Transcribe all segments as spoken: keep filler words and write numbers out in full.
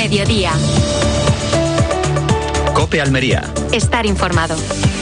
Mediodía. COPE Almería. Estar informado.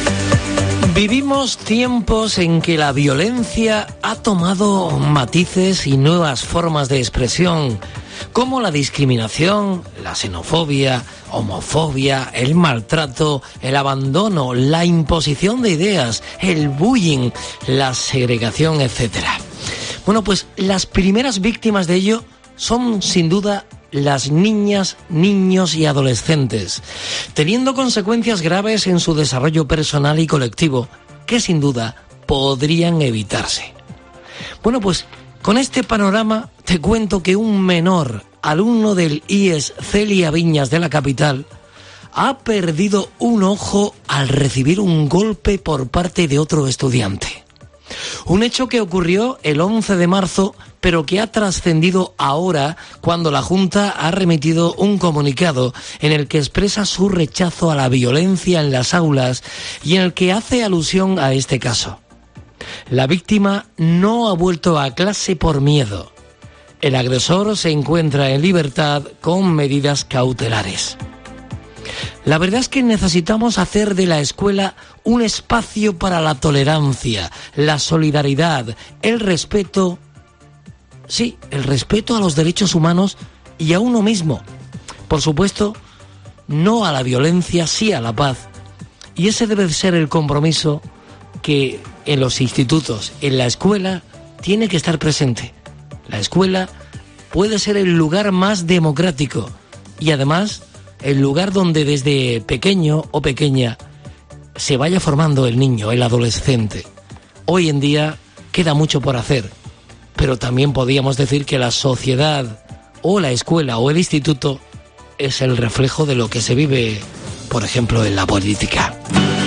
Vivimos tiempos en que la violencia ha tomado matices y nuevas formas de expresión, como la discriminación, la xenofobia, homofobia, el maltrato, el abandono, la imposición de ideas, el bullying, la segregación, etcétera. Bueno, pues las primeras víctimas de ello son, sin duda, las niñas, niños y adolescentes, teniendo consecuencias graves en su desarrollo personal y colectivo, que sin duda podrían evitarse. Bueno, pues con este panorama te cuento que un menor, alumno del I E S Celia Viñas de la capital, ha perdido un ojo al recibir un golpe por parte de otro estudiante. Un hecho que ocurrió el once de marzo, pero que ha trascendido ahora cuando la Junta ha remitido un comunicado en el que expresa su rechazo a la violencia en las aulas y en el que hace alusión a este caso. La víctima no ha vuelto a clase por miedo. El agresor se encuentra en libertad con medidas cautelares. La verdad es que necesitamos hacer de la escuela un espacio para la tolerancia, la solidaridad, el respeto, sí, el respeto a los derechos humanos y a uno mismo. Por supuesto, no a la violencia, sí a la paz. Y ese debe ser el compromiso que en los institutos, en la escuela, tiene que estar presente. La escuela puede ser el lugar más democrático y además el lugar donde desde pequeño o pequeña se vaya formando el niño, el adolescente. Hoy en día queda mucho por hacer, pero también podríamos decir que la sociedad o la escuela o el instituto es el reflejo de lo que se vive, por ejemplo, en la política.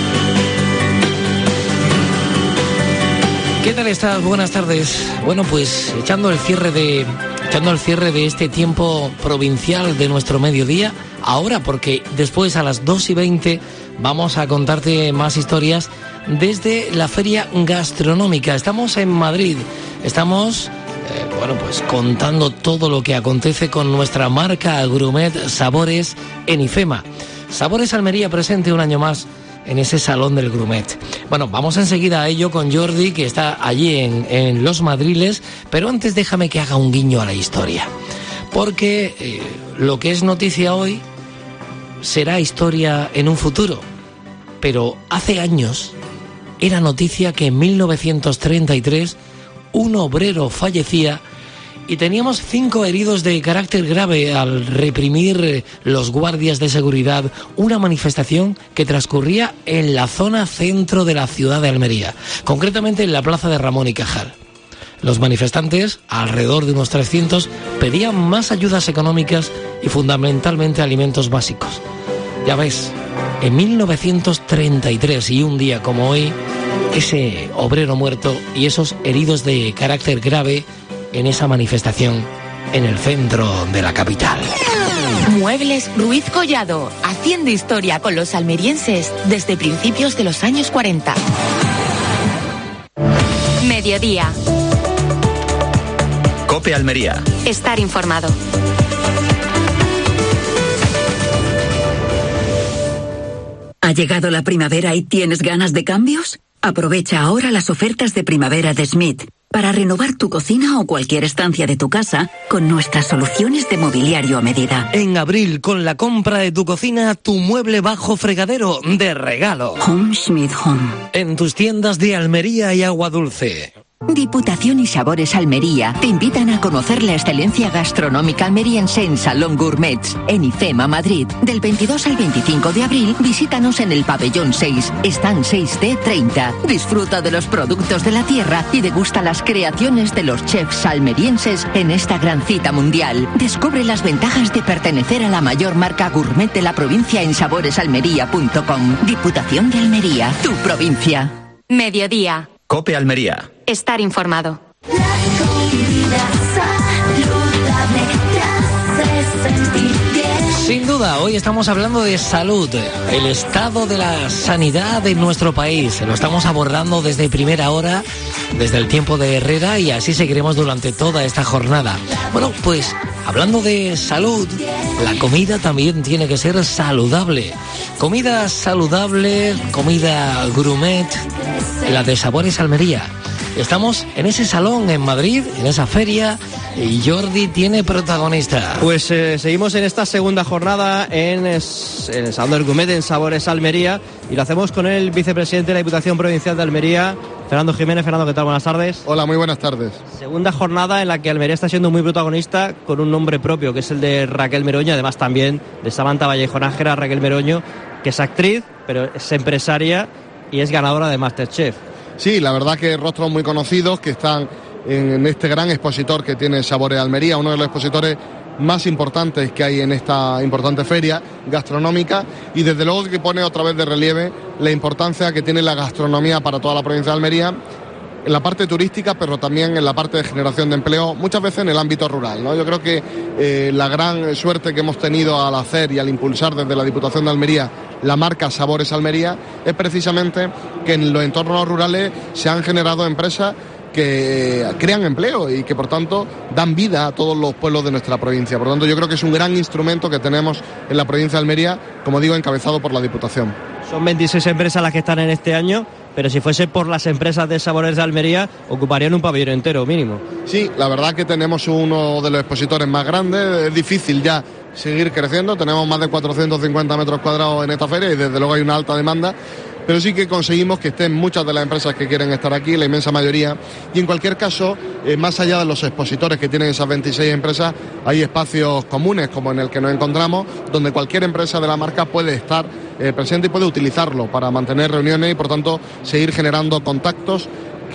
¿Qué tal estás? Buenas tardes. Bueno, pues echando el cierre de echando el cierre de este tiempo provincial de nuestro mediodía, ahora porque después a las dos y veinte vamos a contarte más historias desde la feria gastronómica. Estamos en Madrid, estamos eh, bueno pues contando todo lo que acontece con nuestra marca gourmet Sabores en IFEMA. Sabores Almería presente un año más en ese salón del Grumet. Bueno, vamos enseguida a ello con Jordi, que está allí en, en Los Madriles, pero antes déjame que haga un guiño a la historia, porque eh, lo que es noticia hoy será historia en un futuro, pero hace años era noticia que en mil novecientos treinta y tres un obrero fallecía y teníamos cinco heridos de carácter grave al reprimir los guardias de seguridad una manifestación que transcurría en la zona centro de la ciudad de Almería, concretamente en la plaza de Ramón y Cajal. Los manifestantes, alrededor de unos trescientos, pedían más ayudas económicas y fundamentalmente alimentos básicos. Ya ves, en mil novecientos treinta y tres y un día como hoy, ese obrero muerto y esos heridos de carácter grave en esa manifestación en el centro de la capital. Muebles Ruiz Collado, haciendo historia con los almerienses desde principios de los años cuarenta. Mediodía. COPE Almería. Estar informado. ¿Ha llegado la primavera y tienes ganas de cambios? Aprovecha ahora las ofertas de primavera de Smith para renovar tu cocina o cualquier estancia de tu casa con nuestras soluciones de mobiliario a medida. En abril, con la compra de tu cocina, tu mueble bajo fregadero de regalo. Home Schmidt Home. En tus tiendas de Almería y Agua Dulce. Diputación y Sabores Almería te invitan a conocer la excelencia gastronómica almeriense en Salón Gourmets, en IFEMA, Madrid. Del veintidós al veinticinco de abril, visítanos en el pabellón seis, stand seis D treinta. Disfruta de los productos de la tierra y degusta las creaciones de los chefs almerienses en esta gran cita mundial. Descubre las ventajas de pertenecer a la mayor marca gourmet de la provincia en sabores almería punto com. Diputación de Almería, tu provincia. Mediodía. COPE Almería. Estar informado. La comida saludable te hace sentir bien. Sin duda, hoy estamos hablando de salud, el estado de la sanidad en nuestro país. Lo estamos abordando desde primera hora, desde el tiempo de Herrera, y así seguiremos durante toda esta jornada. Bueno, pues Hablando de salud, la comida también tiene que ser saludable. Comida saludable, comida gourmet, la de Sabores Almería. Estamos en ese salón en Madrid, en esa feria, y Jordi tiene protagonista. Pues eh, seguimos en esta segunda jornada en, es, en el Salón del Gourmet en Sabores Almería, y lo hacemos con el vicepresidente de la Diputación Provincial de Almería, Fernando Jiménez. Fernando, ¿qué tal? Buenas tardes. Hola, muy buenas tardes. Segunda jornada en la que Almería está siendo muy protagonista con un nombre propio, que es el de Raquel Meroño, además también de Samantha Vallejo Nájera. Raquel Meroño, que es actriz, pero es empresaria y es ganadora de MasterChef. Sí, la verdad que rostros muy conocidos que están en este gran expositor que tiene Sabores Almería, uno de los expositores más importantes que hay en esta importante feria gastronómica, y desde luego que pone otra vez de relieve la importancia que tiene la gastronomía para toda la provincia de Almería, en la parte turística, pero también en la parte de generación de empleo, muchas veces en el ámbito rural, ¿no? Yo creo que eh, la gran suerte que hemos tenido al hacer y al impulsar desde la Diputación de Almería la marca Sabores Almería es precisamente que en los entornos rurales se han generado empresas que crean empleo y que por tanto dan vida a todos los pueblos de nuestra provincia. Por tanto, yo creo que es un gran instrumento que tenemos en la provincia de Almería, como digo, encabezado por la Diputación. Son veintiséis empresas las que están en este año, pero si fuese por las empresas de Sabores de Almería, ocuparían un pabellón entero mínimo. Sí, la verdad que tenemos uno de los expositores más grandes. Es difícil ya seguir creciendo, tenemos más de cuatrocientos cincuenta metros cuadrados en esta feria y desde luego hay una alta demanda, pero sí que conseguimos que estén muchas de las empresas que quieren estar aquí, la inmensa mayoría, y en cualquier caso, eh, más allá de los expositores que tienen esas veintiséis empresas, hay espacios comunes como en el que nos encontramos, donde cualquier empresa de la marca puede estar eh, presente y puede utilizarlo para mantener reuniones y por tanto seguir generando contactos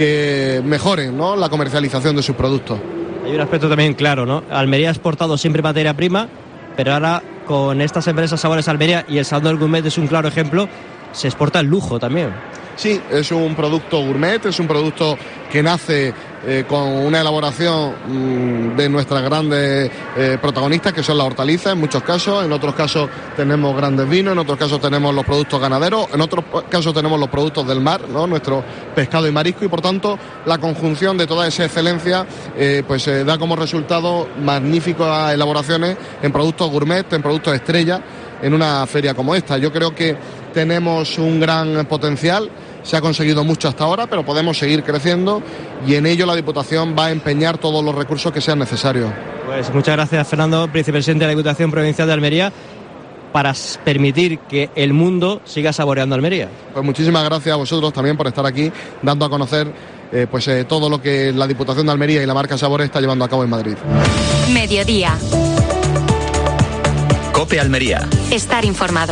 que mejoren, ¿no?, la comercialización de sus productos. Hay un aspecto también claro, ¿no? Almería ha exportado siempre materia prima, pero ahora con estas empresas Sabores Almería y el Salón del Gourmet es un claro ejemplo, se exporta el lujo también. Sí, es un producto gourmet, es un producto que nace eh, con una elaboración mmm, de nuestras grandes eh, protagonistas, que son las hortalizas en muchos casos, en otros casos tenemos grandes vinos, en otros casos tenemos los productos ganaderos, en otros casos tenemos los productos del mar, ¿no?, nuestro pescado y marisco, y por tanto la conjunción de toda esa excelencia eh, pues eh, da como resultado magníficas elaboraciones en productos gourmet, en productos estrella, en una feria como esta. Yo creo que tenemos un gran potencial, se ha conseguido mucho hasta ahora, pero podemos seguir creciendo y en ello la Diputación va a empeñar todos los recursos que sean necesarios. Pues muchas gracias, Fernando, vicepresidente de la Diputación Provincial de Almería, para permitir que el mundo siga saboreando Almería. Pues muchísimas gracias a vosotros también por estar aquí dando a conocer eh, pues eh, todo lo que la Diputación de Almería y la marca Sabores está llevando a cabo en Madrid. Mediodía. COPE Almería. Estar informado.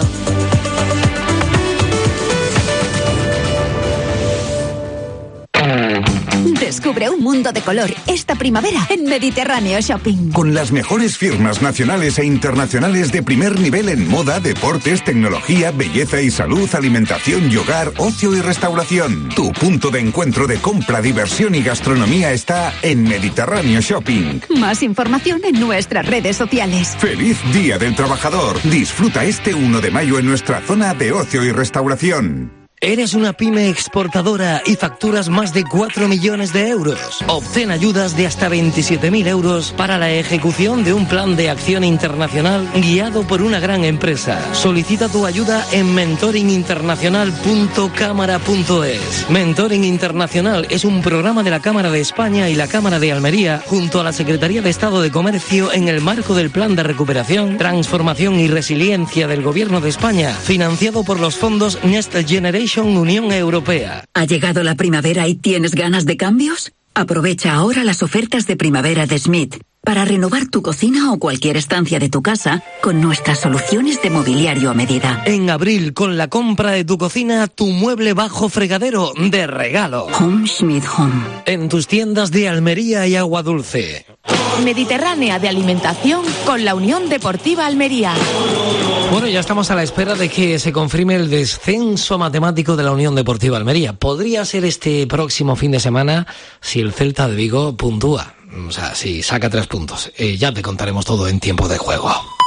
Descubre un mundo de color esta primavera en Mediterráneo Shopping. Con las mejores firmas nacionales e internacionales de primer nivel en moda, deportes, tecnología, belleza y salud, alimentación y hogar, ocio y restauración. Tu punto de encuentro de compra, diversión y gastronomía está en Mediterráneo Shopping. Más información en nuestras redes sociales. ¡Feliz Día del Trabajador! Disfruta este uno de mayo en nuestra zona de ocio y restauración. ¿Eres una pyme exportadora y facturas más de cuatro millones de euros? Obtén ayudas de hasta veintisiete mil euros para la ejecución de un plan de acción internacional guiado por una gran empresa. Solicita tu ayuda en mentoring internacional punto cámara punto es. Mentoring Internacional es un programa de la Cámara de España y la Cámara de Almería junto a la Secretaría de Estado de Comercio en el marco del Plan de Recuperación, Transformación y Resiliencia del Gobierno de España, financiado por los fondos Next Generation Unión Europea. ¿Ha llegado la primavera y tienes ganas de cambios? Aprovecha ahora las ofertas de primavera de Smith para renovar tu cocina o cualquier estancia de tu casa con nuestras soluciones de mobiliario a medida. En abril, con la compra de tu cocina, tu mueble bajo fregadero de regalo. Home Schmidt Home. En tus tiendas de Almería y Agua Dulce. Mediterránea de alimentación con la Unión Deportiva Almería. Bueno, ya estamos a la espera de que se confirme el descenso matemático de la Unión Deportiva Almería. Podría ser este próximo fin de semana si el Celta de Vigo puntúa. O sea, si saca tres puntos. Eh, ya te contaremos todo en tiempo de juego.